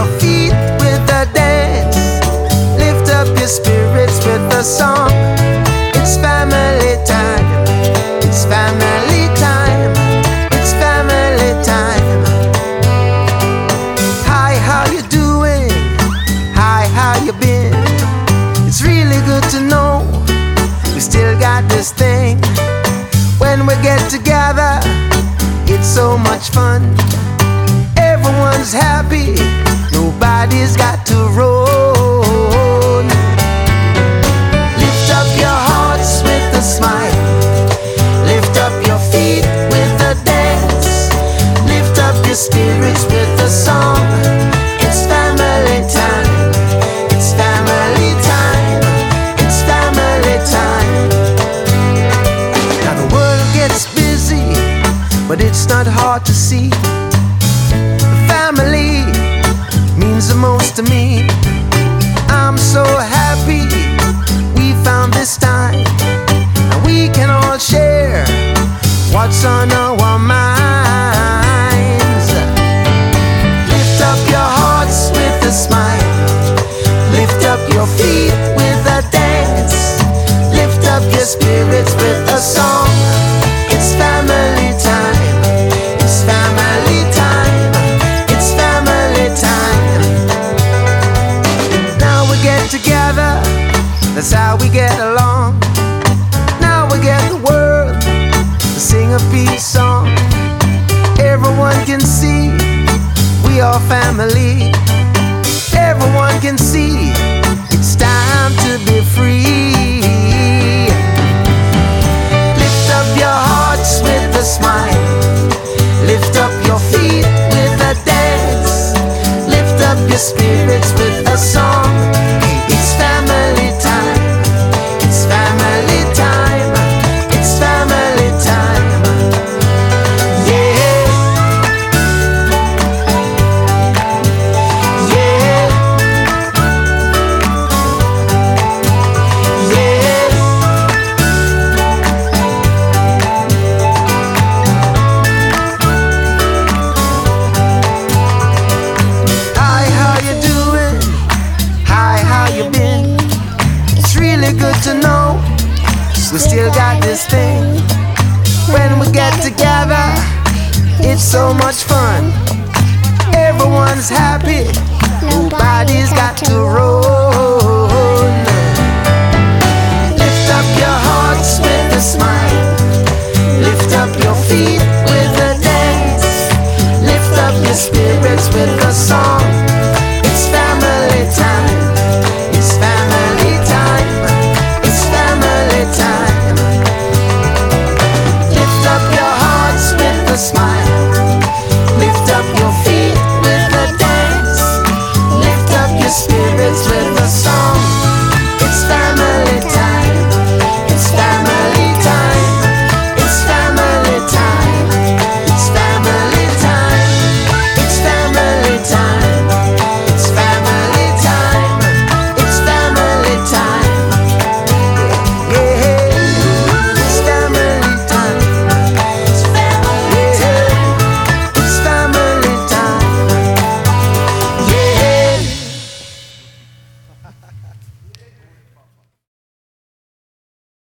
feet with a dance. Lift up your spirits with a song. It's family time. It's family time. It's family time. Hi, how you doing? Hi, how you been? It's really good to know we still got this thing. When we get together, it's so much fun. Everyone's happy, nobody's got to roll. Lift up your hearts with a smile. Lift up your feet with a dance. Lift up your spirits with a song. It's family time. It's family time. It's family time. Now the world gets busy, but it's not hard to see. Family means the most to me. I'm so happy we found this time, and we can all share what's on our minds. Lift up your hearts with a smile. Lift up your feet with a dance. Lift up your spirits with a song. It's family time. It's family time. It's family time. Now we get together, that's how we get along. Now we get the world to sing a peace song. Everyone can see we are family. Everyone can see it's time to be free. Lift up your hearts with a smile. Lift up your feet with a dance. Lift up your spirits with a song. It's family time. It's family time. It's family time. Yeah. Yeah. Yeah. Hi, how you doing? Hi, how you been? It's really good to know we still got this thing. When we get together, it's so much fun. Everyone's happy.